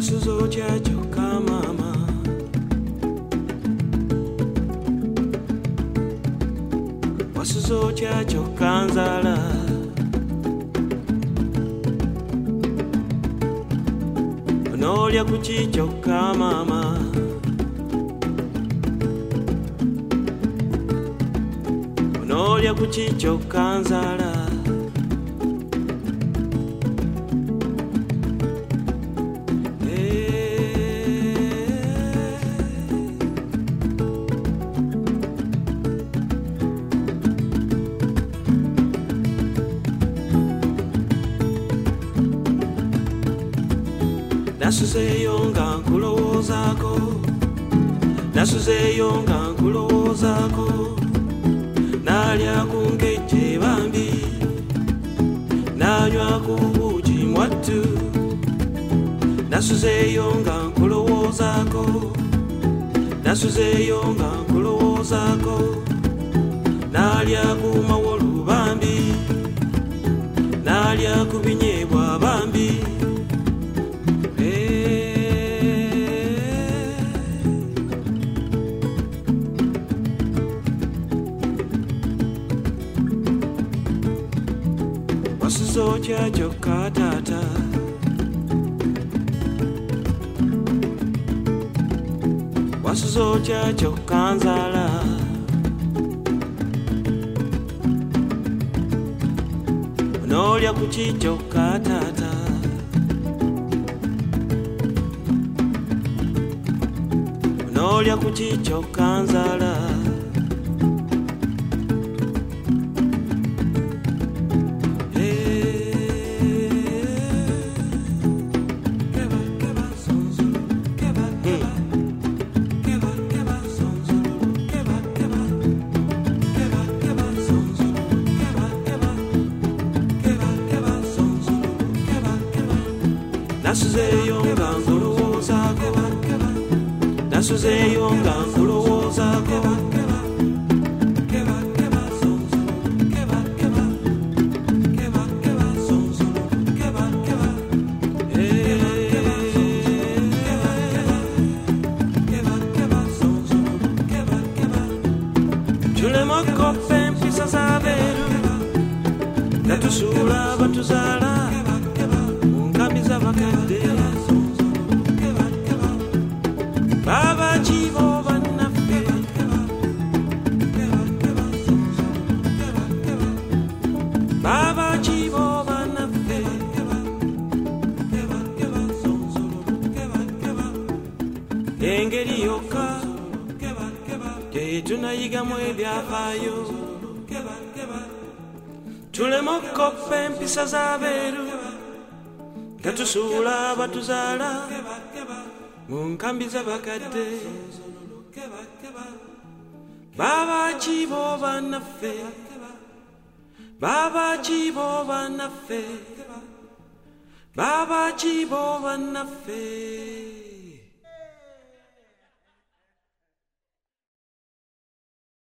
Wasuzo chacho kamama Wasuzo chacho kanzala Onolya kuchicho kamama Onolya kuchicho kanzala Nasuzeyo nga nkulowoozako Nasuzeyo nga nkulowoozako Nalya ku nkejje bambi Nanywa ku buugi mwattu Nasuzeyo nga nkulowoozako Nasuzeyo nga nkulowoozako Nalya ku mawolu bambi Nalya ku binyeebwa bambi Wasuzo chacho katata Wasuzo chacho kanzala Onolya kuchicho katata Onolya kuchicho kanzala Nasuzeyo nga nkulowoozako Nasuzeyo nga nkulowoozako Tulema kopa empisa z'abeeru nga tusuula batuzaala Baba chibo banafe Baba chibo banafe Engeri yoka Tunayigamu ebyafaayo Tulema okkopa empisa z'abeeru nga tusuula batuzaala mu nkambi z'abakadde Baba chibo bannaffe Baba chibo bannaffe Baba chibo bannaffe